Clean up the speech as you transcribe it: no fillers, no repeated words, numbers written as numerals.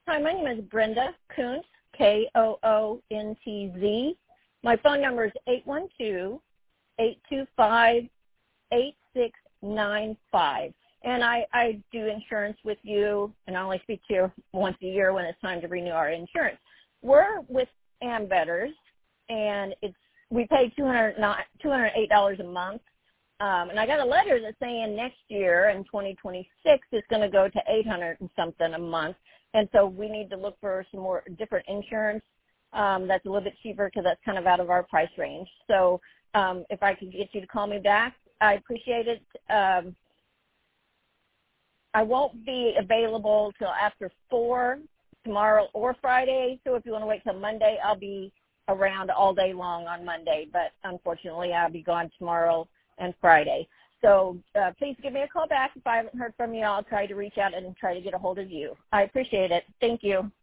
Hi, my name is Brenda Koontz, Koontz. My phone number is 812-825-8695. And I do insurance with you, and I only speak to you once a year when it's time to renew our insurance. We're with Ambetters, and we pay $208 a month. And I got a letter that's saying next year in 2026 it's going to go to $800 and something a month. And so we need to look for some more different insurance that's a little bit cheaper because that's kind of out of our price range. So if I could get you to call me back, I appreciate it. I won't be available till after 4 tomorrow or Friday. So if you want to wait till Monday, I'll be around all day long on Monday. But unfortunately, I'll be gone tomorrow and Friday. So please give me a call back. If I haven't heard from you, I'll try to reach out and try to get a hold of you. I appreciate it. Thank you.